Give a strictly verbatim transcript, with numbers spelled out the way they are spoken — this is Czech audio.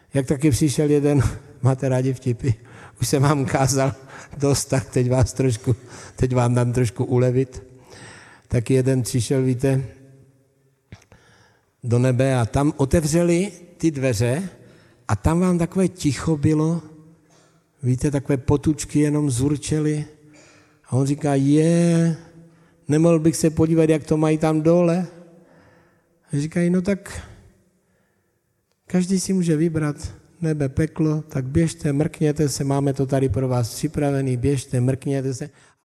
Jak taky přišel jeden, máte rádi vtipy, už jsem vám kázal dost, tak teď, vás trošku, teď vám dám trošku ulevit. Tak jeden přišel, víte, do nebe a tam otevřeli ty dveře a tam vám takové ticho bylo, víte, takové potučky jenom zurčely. A on říká, je, nemohl bych se podívat, jak to mají tam dole. A říkají, no tak každý si může vybrat nebe, peklo, tak běžte, mrkněte se, máme to tady pro vás připravený, běžte, mrkněte se.